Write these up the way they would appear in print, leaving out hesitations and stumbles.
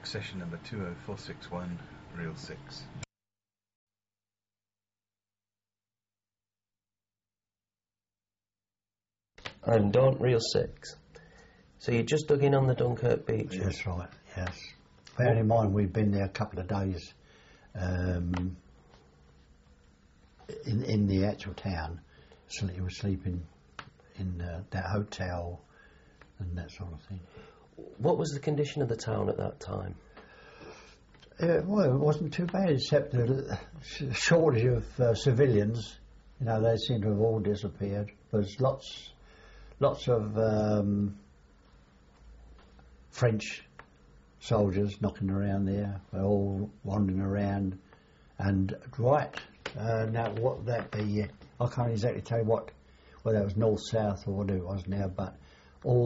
Accession number 20461, reel 6. And Dawn, reel 6. So you just dug in on the Dunkirk beach? That's right, yes. Bearing in mind we've been there a couple of days in the actual town, so you were sleeping in that hotel and that sort of thing. What was the condition of the town at that time? Well, it wasn't too bad, except the shortage of civilians. You know, they seem to have all disappeared. There's lots of French soldiers knocking around there. They're all wandering around, and now what would that be? I can't exactly tell you whether it was north, south, or what it was now, but all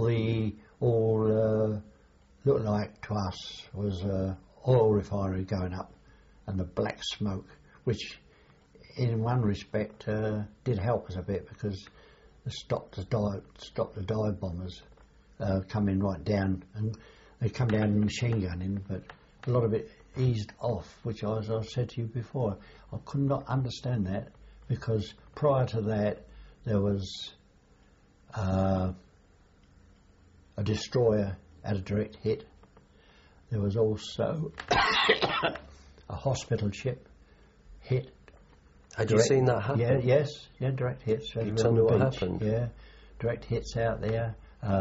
looked like to us was oil refinery going up, and the black smoke, which in one respect did help us a bit, because it stopped the dive bombers coming right down, and they come down and machine gunning, but a lot of it eased off, which as I said to you before, I could not understand that, because prior to that there was a destroyer had a direct hit. There was also a hospital ship hit. Had you seen that happen? Yeah, direct hits. Can you tell me what happened? Yeah, direct hits out there.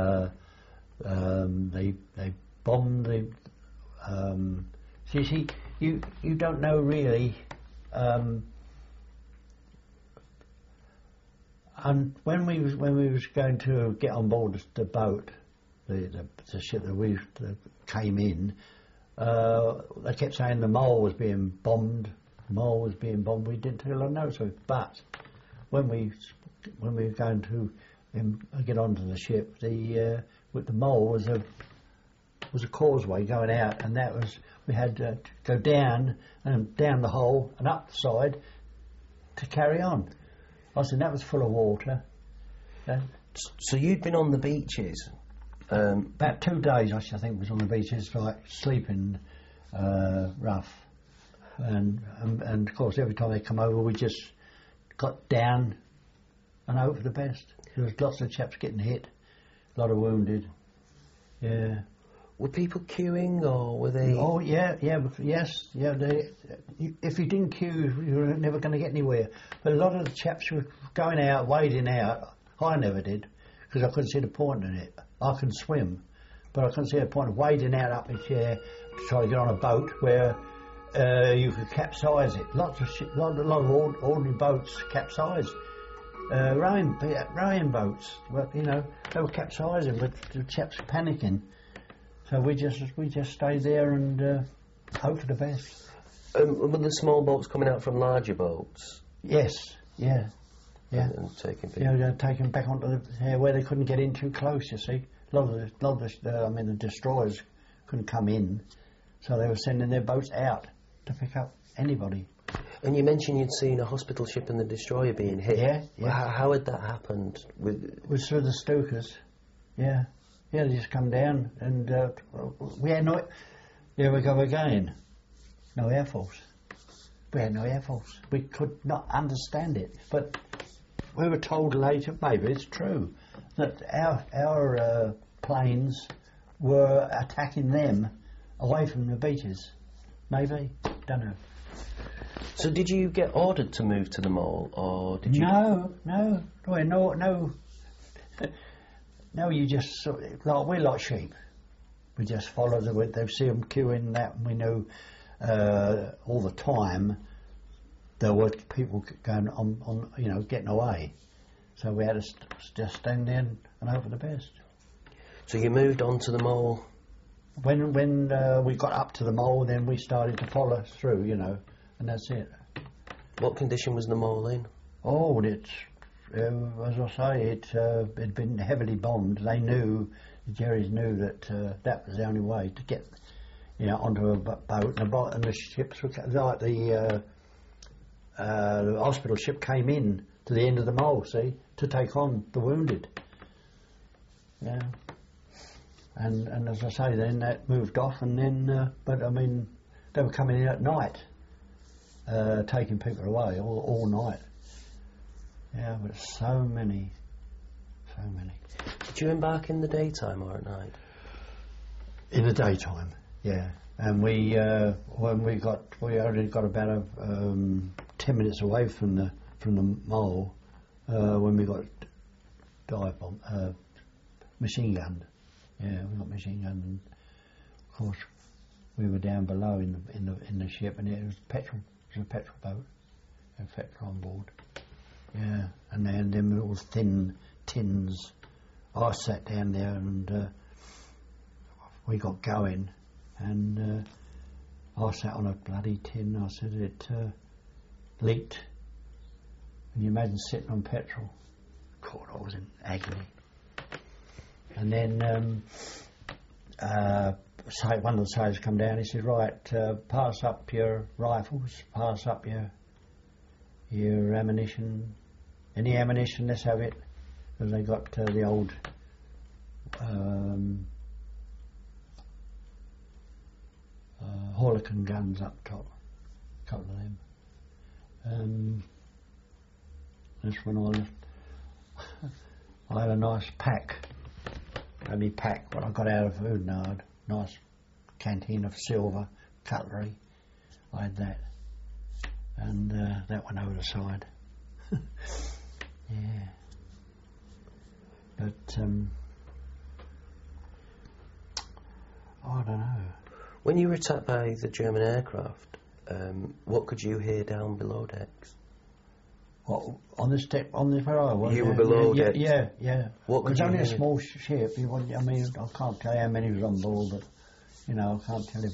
They bombed the. So you see, you don't know really. And when we was going to get on board the boat, the ship that came in, they kept saying the Mole was being bombed. The Mole was being bombed. We didn't take a lot of notice of it. But when we were going to get onto the ship, with the Mole was a causeway going out, and that was, we had to go down the hole and up the side to carry on. I said that was full of water. So you'd been on the beaches? About 2 days, I think, was on the beaches, like sleeping rough, and of course every time they come over, we just got down and hope for the best. There was lots of chaps getting hit, a lot of wounded. Yeah. Were people queuing, or were they? Oh yes. If you didn't queue, you were never going to get anywhere. But a lot of the chaps were going out, wading out. I never did, because I couldn't see the point in it. I can swim, but I couldn't see the point of wading out up the chair to try to get on a boat where you could capsize it. Lot of ordinary boats capsize. Rowing boats, well, you know, they were capsizing, but the chaps were panicking. So we just stayed there and hoped for the best. Were the small boats coming out from larger boats? Yes, yeah. And taking people. Yeah, taking back onto where they couldn't get in too close. You see, a lot of the destroyers couldn't come in, so they were sending their boats out to pick up anybody. And you mentioned you'd seen a hospital ship and the destroyer being hit. Yeah. Well, how had that happened? It was through the Stokers. Yeah, they just come down, and we had no. There we go again. No Air Force. We had no Air Force. We could not understand it, but we were told later, maybe it's true, that our planes were attacking them away from the beaches. Maybe, don't know. So did you get ordered to move to the Mole, or did you? No. No, you just, we're like sheep. We just follow they see them queuing that, and we knew all the time there were people going on getting away. So we had to just stand there and hope for the best. So you moved on to the Mole? When we got up to the Mole, then we started to follow through, and that's it. What condition was the Mole in? Oh, as I say, it had been heavily bombed. They knew, the Jerrys knew that that was the only way to get, onto a boat. And the ships were like the hospital ship came in to the end of the Mole, see, to take on the wounded. Yeah. And as I say, then that moved off, and then, but I mean, they were coming in at night, taking people away all night. Yeah, but so many. Did you embark in the daytime or at night? In the daytime, yeah. And we only got about 10 minutes away from the mole when we got dive bomb, machine gunned. Yeah, we got machine gunned, and of course we were down below in the ship, and it was petrol. It was a petrol boat, and petrol on board. Yeah, and then them little thin tins. I sat down there, and we got going, and I sat on a bloody tin. I said it leaked. Can you imagine sitting on petrol? God, I was in agony. And then one of the sailors come down. He said, "Right, pass up your rifles, pass up your ammunition. Any ammunition, let's have it." Because they got the old Horlicon guns up top, a couple of them. That's when I left. I had a nice pack, only pack what I got out of Oudenarde, nice canteen of silver cutlery. I had that, and that went over the side. Yeah. But I don't know. When you were attacked by the German aircraft, what could you hear down below decks? What, on this deck, on the where I was? You were below decks? Yeah. What could it was you only hear? a small ship. I mean, I can't tell you how many was on board, but I can't tell you.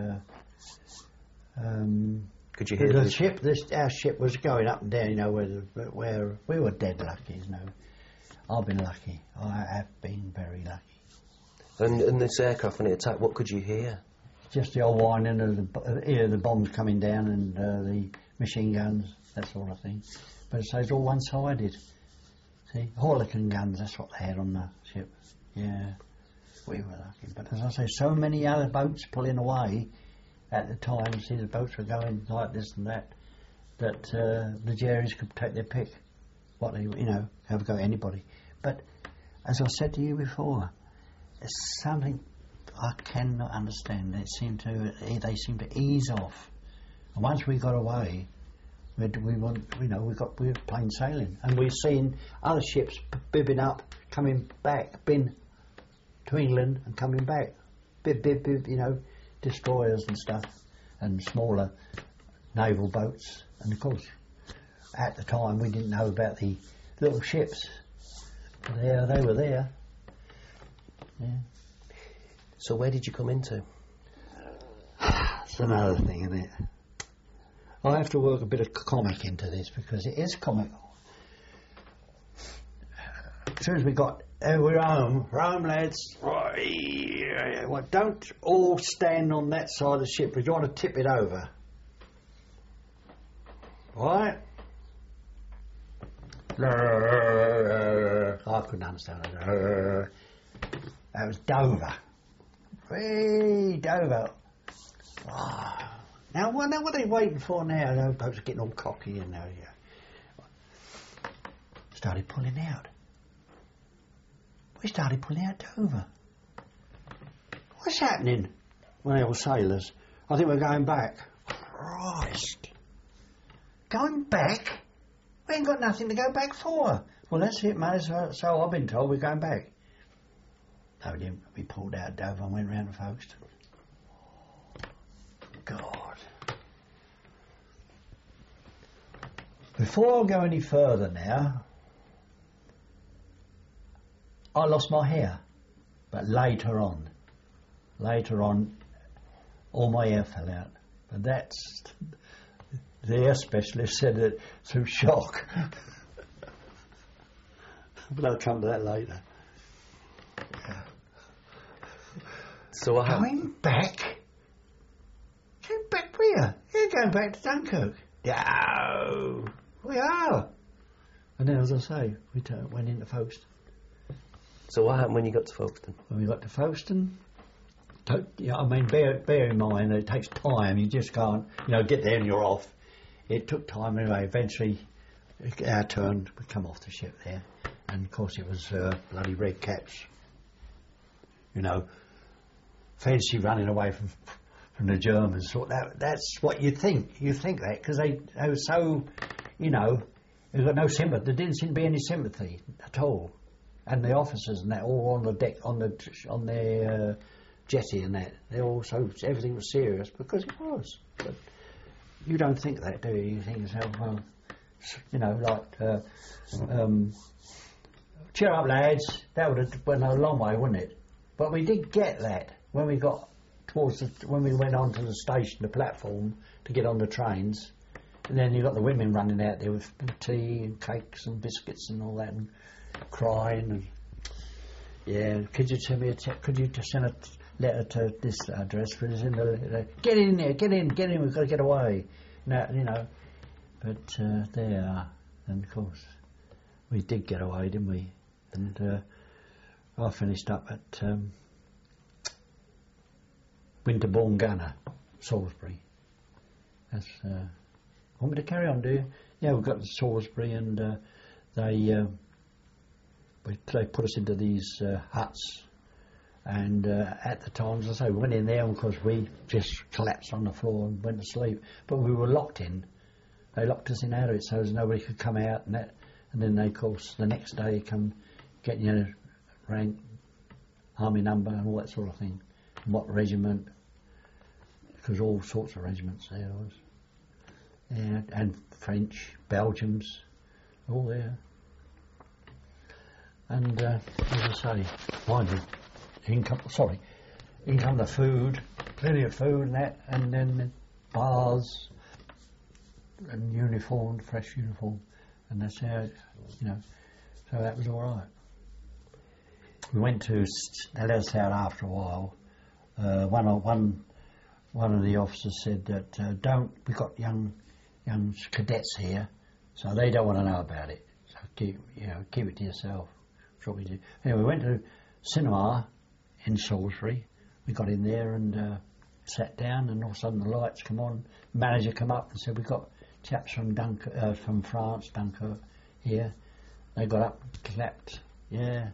But could you hear the ship? Our ship was going up and down. Where we were dead lucky. I've been lucky. I have been very lucky. And this aircraft, when it attacked, what could you hear? Just the old whining of the bombs coming down and the machine guns, that sort of thing. But it's all one-sided. See, Horlicon guns, that's what they had on the ship. Yeah, we were lucky. But as I say, so many other boats pulling away at the time. See, the boats were going like this and that the Jerrys could take their pick. What they, have a go at anybody. But as I said to you before, it's something I cannot understand. They seem to ease off. And once we got away, we were plain sailing, and we've seen other ships bibbing up, coming back, been to England and coming back, bib, destroyers and stuff, and smaller naval boats. And of course, at the time we didn't know about the little ships. But they were there. Yeah. So where did you come into? It's another thing, isn't it? I have to work a bit of comic into this because it is comical. As soon as we're home, lads. Well, don't all stand on that side of the ship. We don't want to tip it over. Right? I couldn't understand it. That was Dover. Hey, Dover. Wow. Now, what are they waiting for now? Those boats are getting all cocky and started pulling out. We started pulling out Dover. What's happening? Well, they all sailors. I think we're going back. Christ. Going back? We ain't got nothing to go back for. Well, that's it, mate. So I've been told we're going back. No, we didn't. We pulled out Dover and went round to Folkestone. God. Before I go any further now, I lost my hair. But later on, all my hair fell out. But that's... The hair specialist said it through shock. But I'll come to that later. Yeah. So Going back? Going back where? You're going back to Dunkirk. No, we are. And then, as I say, we went into Folkestone. So what happened when you got to Folkestone? When we got to Folkestone, I mean, bear in mind that it takes time. You just can't, get there and you're off. It took time anyway. Eventually, our turn, we come off the ship there, and of course it was bloody red caps. Fancy running away from the Germans. So that's what you think. You think that because they were so, they've got no sympathy. There didn't seem to be any sympathy at all. And the officers and that all on the deck, on their jetty and that, they all everything was serious because it was. But you don't think that, do you? You think yourself, well, cheer up, lads. That would have went a long way, wouldn't it? But we did get that when we got when we went on to the station, the platform to get on the trains, and then you got the women running out there with tea and cakes and biscuits and all that, and crying and could you send me could you just send a letter to this address? Get in there, get in, we've got to get away. But there are, and of course we did get away, didn't we? And I finished up at Winterbourne Gunner, Salisbury. That's want me to carry on, do you? Yeah, we got to Salisbury and they put us into these huts, and at the time, as I say, we went in there and of course we just collapsed on the floor and went to sleep. But we were locked in. They locked us in out of it so nobody could come out and that. And then they, of course, the next day come get your rank, army number and all that sort of thing. And what regiment, because all sorts of regiments there was. Yeah, and French, Belgians, all there. And as I say, in come the food, plenty of food and that, and then bars and uniform, fresh uniform, and that's how so that was all right. We went to, they let us out after a while. One of the officers said that we've got young cadets here, so they don't want to know about it. So keep it to yourself. That's what we did. Anyway, we went to cinema in Salisbury. We got in there and sat down, and all of a sudden the lights come on. The manager come up and said, "We've got chaps from from France, Dunkirk, here." They got up, clapped. Yeah.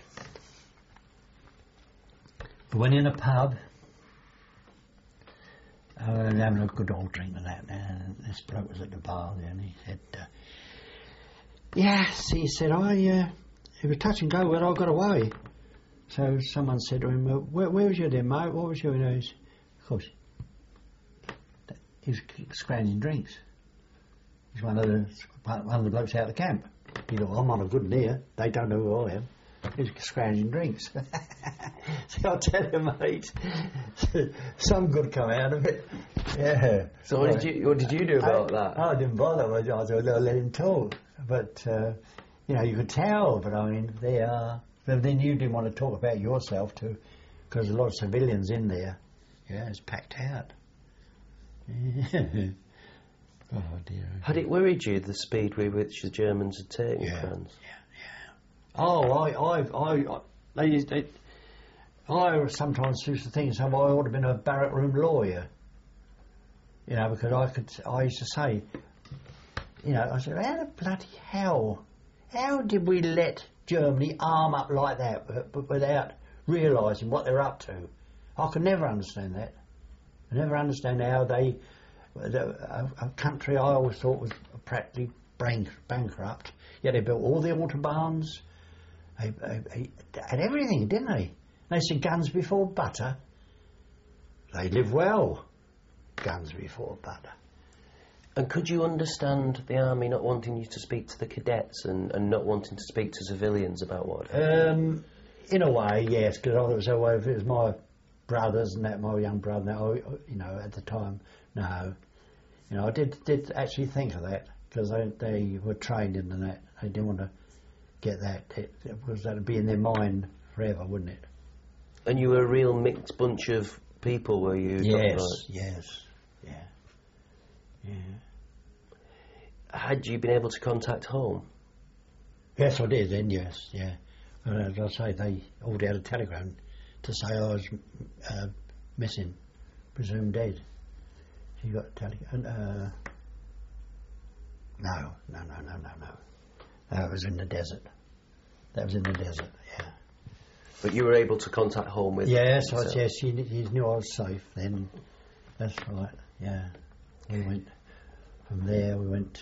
We went in a pub. And having a good old drink and that, and this bloke was at the bar there, and he said, "Yes," he said, "it was touch and go when I got away." So someone said to him, where was you then, mate? What was you doing?" Of course, he was scrounging drinks. He's one of the blokes out of the camp. He thought, "I'm on a good near. They don't know who I am." He's scrounging drinks. So I'll tell you, mate, some good come out of it. Yeah. So what did you do about that? I didn't bother. I just let him talk. But you could tell. But I mean, they are. But then you didn't want to talk about yourself too, because a lot of civilians in there. Yeah, it's packed out. Oh dear. Had it worried you the speed with which the Germans had taken France? Yeah. Oh, I sometimes used to think I ought to have been a barrack room lawyer. Because I used to say, I said, how the bloody hell, how did we let Germany arm up like that but without realising what they're up to? I could never understand that. I never understand how a country I always thought was practically bankrupt, yet they built all the autobahns, they had everything, didn't they? They said guns before butter. They live well. Guns before butter. And could you understand the army not wanting you to speak to the cadets and not wanting to speak to civilians about what? In a way, yes, because it was my brothers and that, my young brother. At the time, no. I did actually think of that because they were trained in that. They didn't want to get that. That'd be in their mind forever, wouldn't it? And you were a real mixed bunch of people, were you? Yes. Yeah. Had you been able to contact home? Yes, I did then, yes, yeah. And as I say, they already had a telegram to say I was missing, presumed dead. She got a telegram. No. That was in the desert. Yeah. But you were able to contact home with... Yes, he knew I was safe then. That's right, yeah. We went from there, we went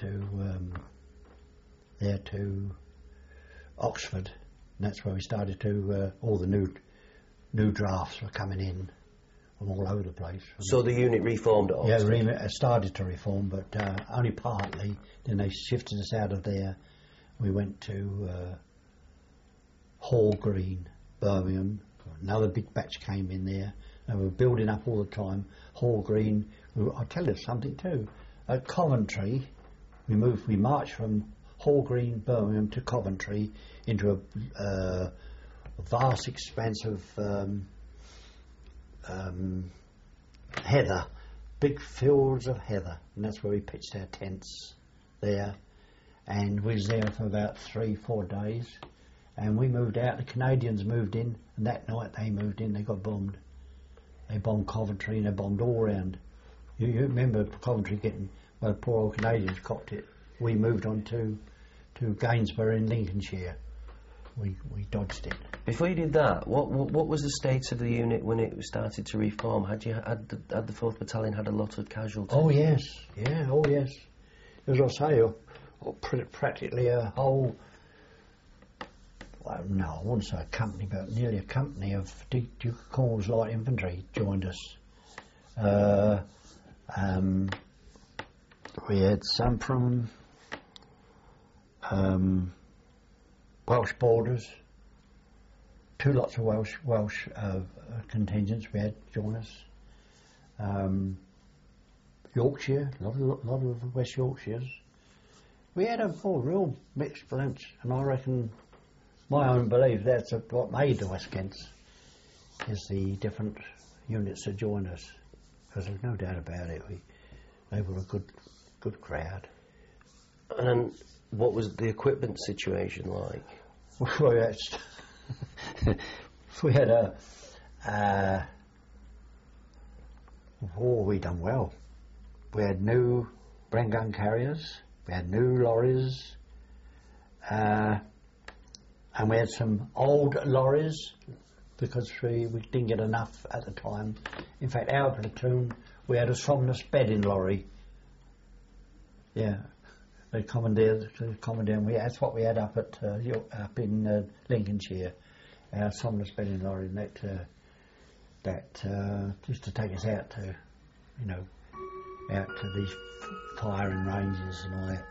to Oxford, and that's where we started to, all the new drafts were coming in from all over the place. So the unit reformed at Oxford? Yeah, started to reform, but only partly. Then they shifted us out of there. We went to Hall Green, Birmingham. Another big batch came in there. And we were building up all the time. Hall Green. I'll tell you something too. At Coventry, we marched from Hall Green, Birmingham to Coventry into a vast expanse of heather, big fields of heather, and that's where we pitched our tents there. And we was there for about 3-4 days, and we moved out. The Canadians moved in, and that night they moved in. They got bombed. They bombed Coventry, and they bombed all round. You remember Coventry getting, well, the poor old Canadians copped it. We moved on to Gainsborough in Lincolnshire. We dodged it. Before you did that, what was the state of the unit when it started to reform? Had the 4th Battalion had a lot of casualties? Oh yes, yeah, oh yes. As I say, practically a whole, well, no, I wouldn't say a company, but nearly a company of Duke of Cornwall's Light Infantry joined us. We had some from Welsh Borders, 2 lots of Welsh contingents we had join us. Yorkshire, a lot of West Yorkshires. We had a real mixed balance, and I reckon, my own belief, that's what made the West Kents, is the different units that joined us. Because there's no doubt about it, they were a good crowd. And what was the equipment situation like? We had we done well. We had new Bren gun carriers, we had new lorries, and we had some old lorries because we didn't get enough at the time. In fact, our platoon, we had a Somnus bedding lorry. Yeah, they commandeered. That's what we had up in Lincolnshire. Our Somnus bedding lorry, and that just to take us out to, out to these firing ranges and all that.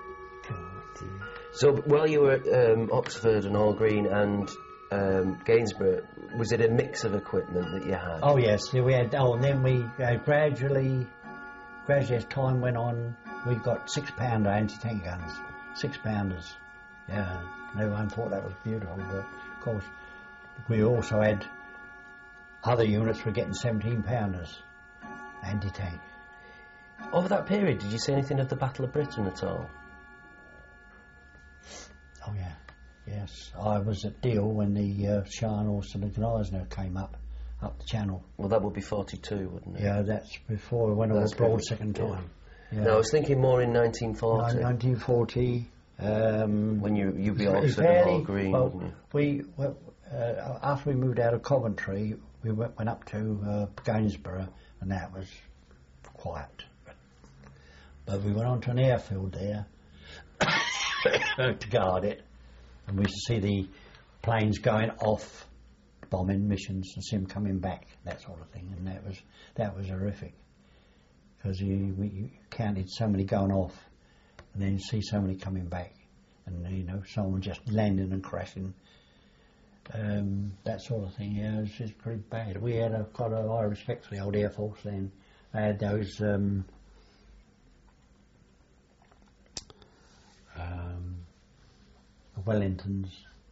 So while you were at Oxford and Hall Green and Gainsborough, was it a mix of equipment that you had? Oh yes, we had. Oh, and then we gradually as time went on, we got 6-pounder anti-tank guns, 6-pounders. Yeah, everyone thought that was beautiful, but of course we also had other units were getting 17-pounders anti-tank. Over that period, did you see anything of the Battle of Britain at all? Oh yeah, yes. I was at Deal when the Shan Austin and Eisner came up the channel. Well, that would be 42, wouldn't it? Yeah, that's before we went abroad second time. Yeah. No, I was thinking more in 1940. 1940. When you'd be Oxford and Hall Green, wouldn't you? After we moved out of Coventry, we went up to Gainsborough, and that was quiet. But we went on to an airfield there to guard it, and we used to see the planes going off, bombing missions, and see them coming back, that sort of thing, and that was horrific, because you counted so many going off, and then you see so many coming back, and someone just landing and crashing, that sort of thing. Yeah, it was just pretty bad. We had quite a high respect for the old Air Force then. They had those Wellingtons,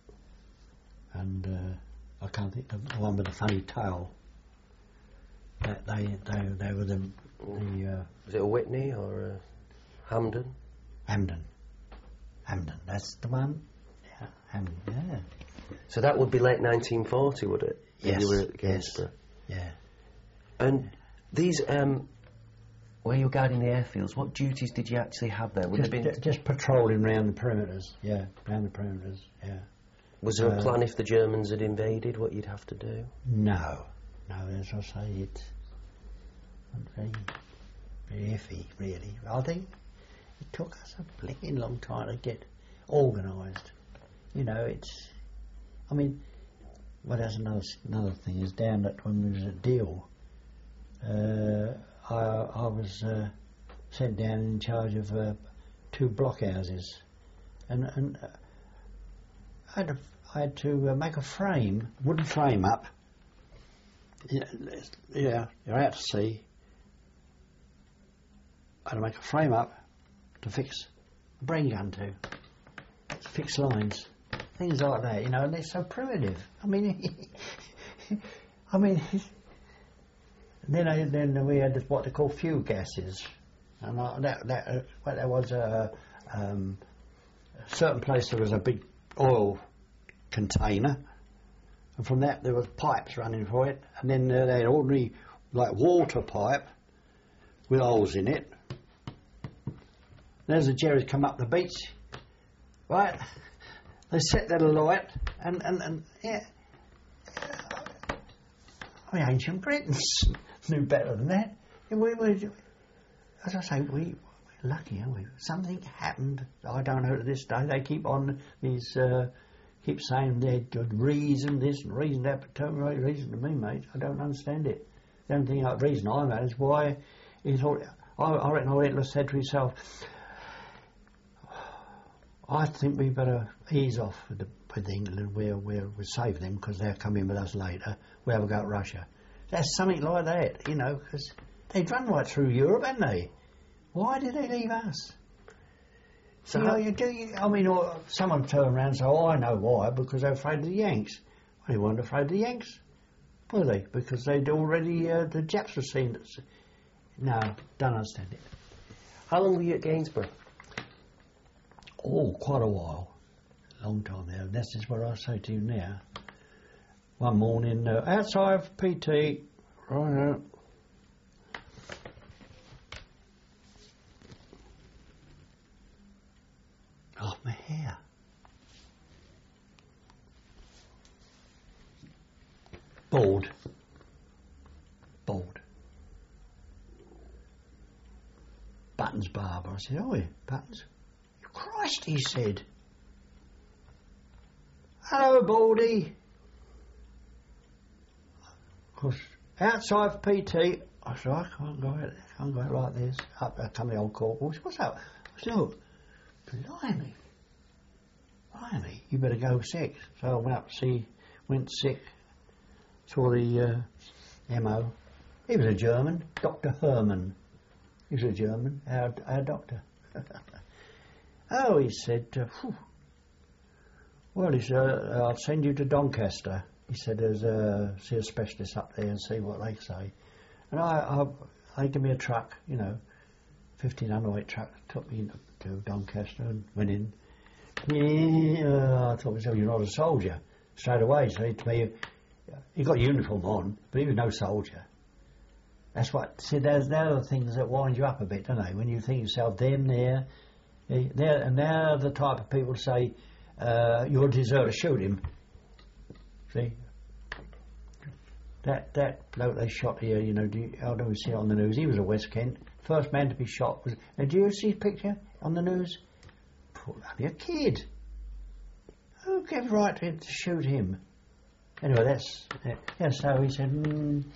and I can't think of the one with the funny tail. That they were the was it a Whitney or a Hamden? Hamden, that's the one. Yeah, Hamden. Yeah. So that would be late 1940, would it? Yes, You were at yes. Gainsborough. Yeah. And these, where you were guarding the airfields, what duties did you actually have there? Would Just, there been, just patrolling round the perimeters. Yeah, round the perimeters. Yeah. was there a plan if the Germans had invaded, what you'd have to do? No, as I say, it's very, very iffy, really. I think it took us a blinking long time to get organised. You know, it's. I mean, well, there's another thing is down that when we was at Deal, I was sent down in charge of 2 blockhouses, and I had to make a frame, wooden frame up. Yeah, you're out to sea. I had to make a frame up to fix a brain gun to fix lines, things like that. You know, and they're so primitive. I mean, then we had what they call fuel gases, and that was a certain place. There was a big oil container, and from that there were pipes running for it, and then they had ordinary like water pipe with holes in it. And as the Jerrys come up the beach, right, they set that alight, and yeah. I mean, ancient Britons knew better than that. As I say, we're lucky, aren't we? Something happened. I don't know to this day. They keep on these, keep saying they're good reason this and reason that, but don't really reason to me, mate. I don't understand it. The only thing reason I know is why he thought. I reckon Hitler said to himself, I think we better ease off with England. We'll save them because they'll come in with us later. We'll have a go at Russia. That's something like that, you know, because they'd run right through Europe, hadn't they? Why did they leave us? So I mean, or someone turn around and say, "Oh, I know why. Because they're afraid of the Yanks." Well, they weren't afraid of the Yanks, were they? Because they'd already the Japs were seen. No, don't understand it. How long were you at Gainsborough? Oh, quite a while. Long time now. This is what I say to you now. One morning, outside of PT, right out. Oh, my hair. Bald. Buttons barber. I said, "Oh, Buttons." "Christ," he said. "Hello, Baldy." Of course, outside of PT, I said, "I can't go out like this." Up there come the old corporals. "What's up?" I said, "Oh, blimey, you better go sick." So I went sick, saw the MO. He was a German, Dr. Herman. He was a German, our doctor. "Oh," he said, "well," he said, "I'll send you to Doncaster." He said, "See a specialist up there and see what they say." And they give me a truck, you know, 1500 truck, took me to Doncaster and went in. Yeah, I thought to myself, "You're not a soldier." Straight away, so he told me, he got a uniform on, but he was no soldier. That's what, see, they're the things that wind you up a bit, don't they? When you think yourself, them there, and they're the type of people to say, "You're a deserter, shoot him." See? That bloke they shot here, you know, I don't see it on the news. He was a West Kent. First man to be shot was. And do you see his picture on the news? Poor bloody a kid. Who gave right to shoot him? Anyway, that's so he said,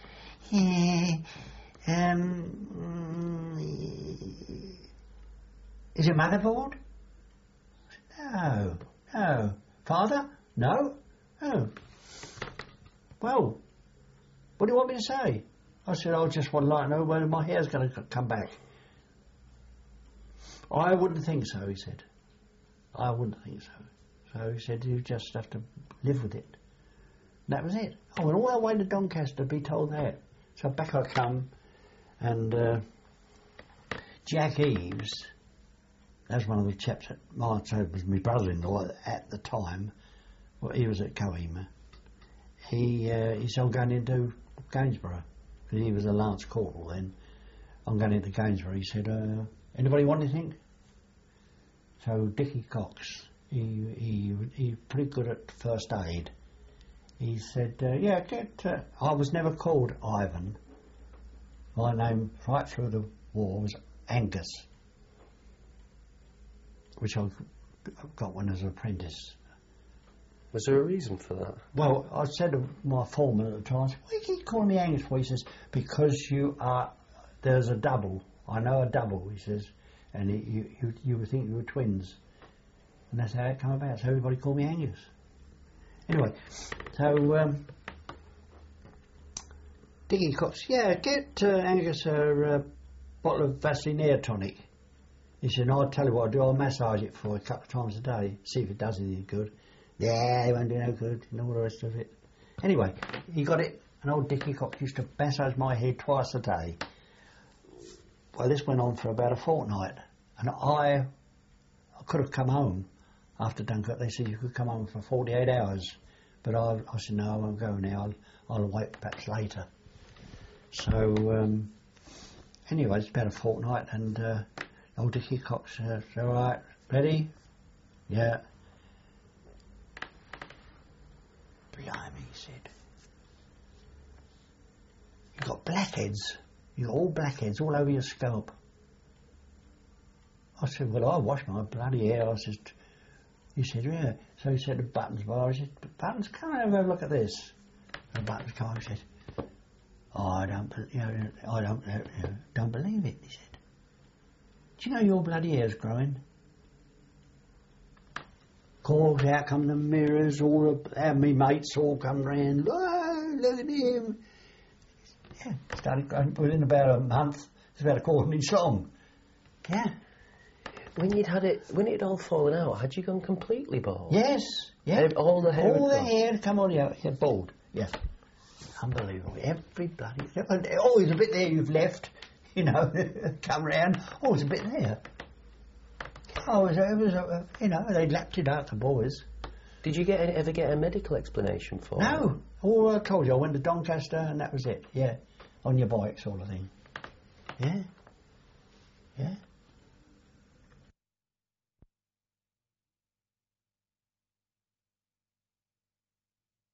"Is it motherboard?" I said, No. "Father? No? Oh. Well, what do you want me to say?" I said, "I just want to like know whether my hair's going to come back." "I wouldn't think so," he said. "I wouldn't think so." So he said, "You just have to live with it." And that was it. I went all the way to Doncaster to be told that. So back I come, and Jack Eaves, that's one of the chaps at was my brother-in-law at the time, well, he was at Coima. He said, I'm going into Gainsborough. Because he was a Lance Corporal then. I'm going into Gainsborough. He said, anybody want anything? So Dickie Cox, he pretty good at first aid. He said, yeah, I was never called Ivan. My name right through the war was Angus, which I got when I was an apprentice. Was there a reason for that? Well, I said to my foreman at the time, I said, why do you keep calling me Angus for? He says, because there's a double. I know a double, he says, and you would think you were twins. And that's how it came about. So everybody called me Angus. Anyway, so Dickie Cox, yeah, get Angus a bottle of Vaseline tonic. He said, no, I'll tell you what I'll do, I'll massage it for you a couple of times a day, see if it does any good. Yeah, it won't do no good, and all the rest of it. Anyway, he got it, and old Dickie Cox used to massage my head twice a day. Well, this went on for about a fortnight, and I could have come home after Dunkirk. They said you could come home for 48 hours, but I said, no, I won't go now, I'll wait perhaps later. So, anyway, it's about a fortnight, and old Dickie Cox said, all right, ready? Yeah. Blimey, he said. You've got blackheads. You've got all blackheads all over your scalp. I said, well, I wash my bloody hair. He said, yeah. So he said, the buttons bar. I said, buttons, come over and have a look at this. The buttons come. He said, oh, I don't believe it. He said, do you know your bloody hair's growing? Of course, out come the mirrors, my mates all come round, oh, look at him. Yeah, started growing within about a month, it's about a quarter inch long. Yeah. When it had all fallen out, had you gone completely bald? Yes, yeah. All the hair had come on, yeah, bald, yeah. Unbelievable, every bloody, always a bit there you've left, you know, come round, always a bit there. Oh, it was you know, they lapped it out, the boys. Did you ever get a medical explanation for it? No. All I told you, I went to Doncaster and that was it. Yeah. On your bike sort of thing. Yeah. Yeah.